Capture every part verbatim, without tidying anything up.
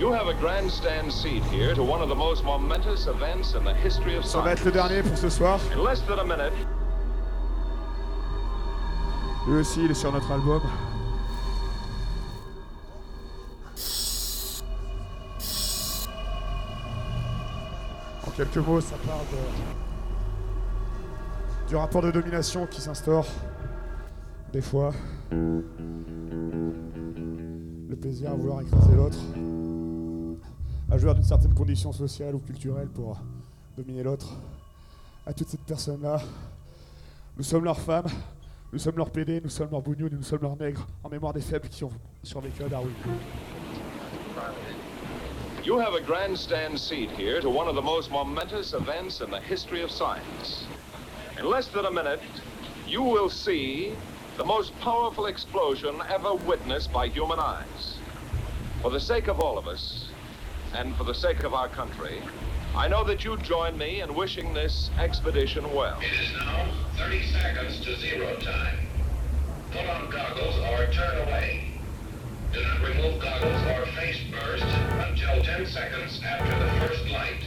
You have a grandstand seat here to one of the most momentous events in the history of science. Ça va être le dernier pour ce soir. In less than a minute. Lui aussi, il est sur notre album. En quelques mots, ça parle de... du rapport de domination qui s'instaure, des fois. Le plaisir à vouloir écraser l'autre, à jouir d'une certaine condition sociale ou culturelle pour dominer l'autre. À toutes ces personnes-là, nous sommes leurs femmes, nous sommes leurs pédés, nous sommes leurs bougnous, nous sommes leurs nègres, en mémoire des faibles qui ont survécu à Darwin. You have a grandstand seat here to one of the most momentous events in the history of science. In less than a minute, you will see the most powerful explosion ever witnessed by human eyes. For the sake of all of us, and for the sake of our country, I know that you join me in wishing this expedition well. It is now thirty seconds to zero time. Put on goggles or turn away. Do not remove goggles or face burst until ten seconds after the first light.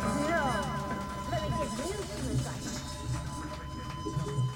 No. Let me give you some advice.